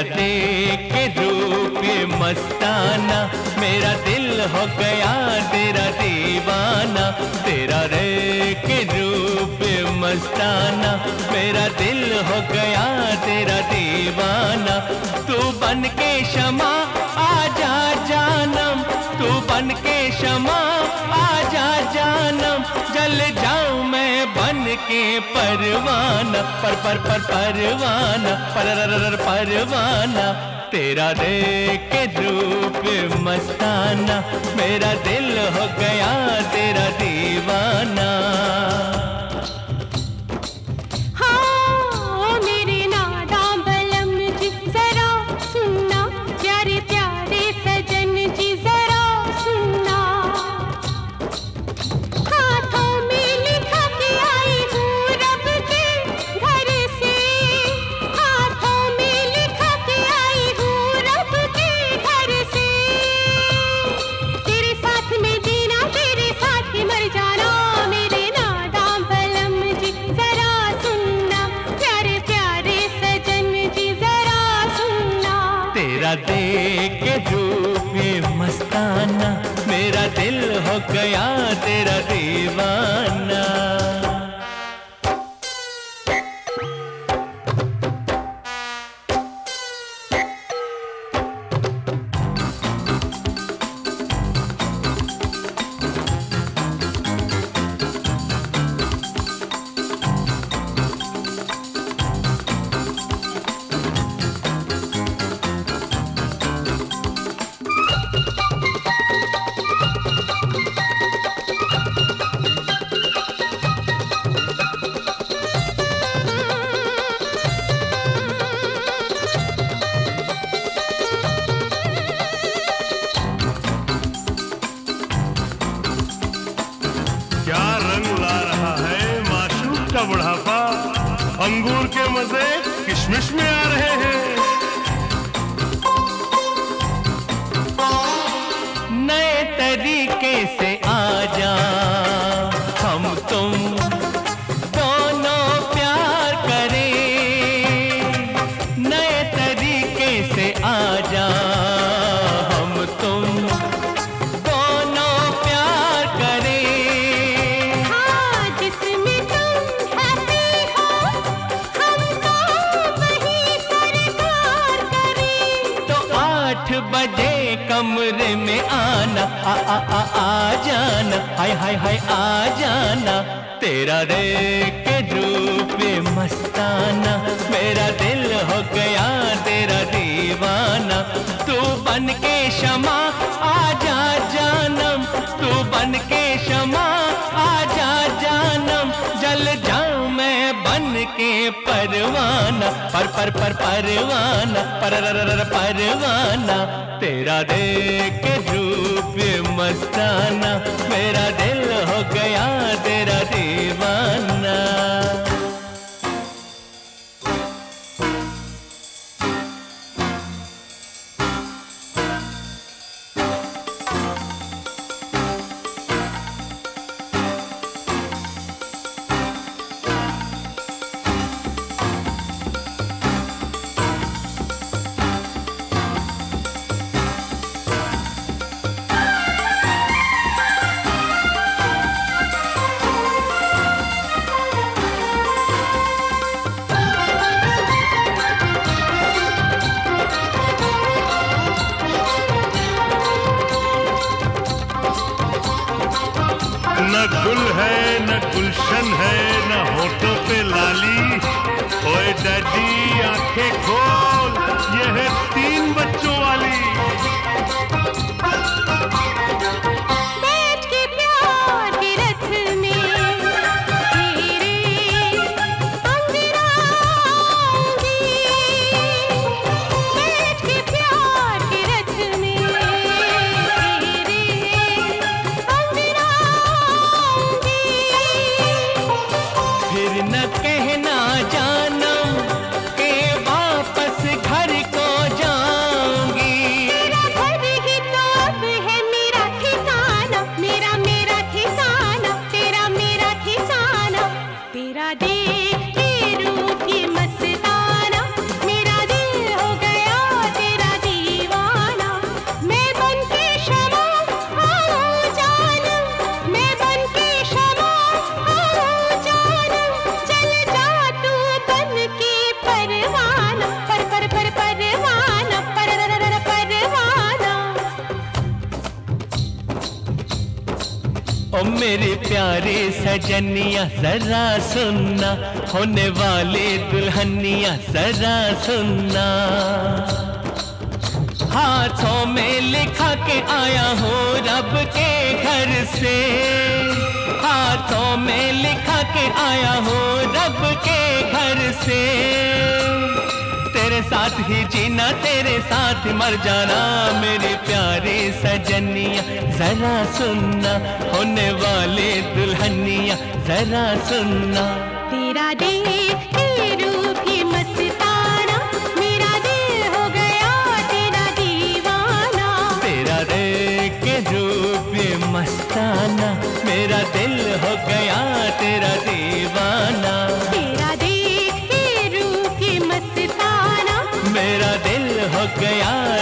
तेरा देख के रूप ये मस्ताना, मेरा दिल हो गया तेरा दीवाना। तेरा देख के रूप ये मस्ताना, मेरा दिल हो गया तेरा दीवाना। तू बन के शमा आजा जानम, तू बन के शमा आजा जानम। जल जाऊं मैं बन के परवाना, परवाना, परवाना। तेरा देख के रूप मस्ताना, मेरा दिल हो गया तेरा दीवाना। तेरा देख के रूप में मस्ताना, मेरा दिल हो गया तेरा दीवाना। क्या रंग ला रहा है माशूक का बुढ़ापा, अंगूर के मजे किशमिश में आ रहे हैं। नए तरीके से आजा, हम तुम दोनों प्यार करें। नए तरीके से आजा, हम तुम दोनों प्यार करें। हाँ, जिसमें तुम हैप्पी हो, हमको वही सरकार करें। तो 8 बजे कमरे में आना, आ जाना, हाय आ जाना। तेरा देख के रूप मस्ताना, मेरा दिल हो गया तेरा दीवाना। तू बन के शमा आजा जानम, तू बन के शमा आजा जानम। जल जाऊं मैं बन के परवाना, परवाना, परवाना। तेरा देख के रूप मस्ताना, मेरा दिल हो गया तेरा दीवाना। न गुल है न गुलशन है, न होठों पे लाली। ओए डैडी आंखें खोल, ये है 3 बच्चों वाली। बैठ के प्यार के रथ में तेरे अंगराऊंगी। बैठ के प्यार के रथ में तेरे अंगराऊंगी। फिर न कहना जानम के वापस घर को जाऊंगी। तेरा ओ मेरी प्यारी सजनिया जरा सुनना, होने वाली दुल्हनिया जरा सुनना। हाथों में लिखा के आया हूँ रब के घर से, हाथों में लिखा के आया हूँ रब के घर से। तेरे साथ ही जीना, तेरे साथ ही मर जाना, मेरी प्यारी सजनिया जरा सुनना, होने वाली दुल्हनिया जरा सुनना। तेरा देख के रूप ही मस्ताना, मेरा दिल हो गया तेरा दीवाना। तेरा देख के रूप ये मस्ताना, मेरा दिल हो गया तेरा दीवाना। तेरा देख के रूप ही मस्ताना, मेरा दिल हो गया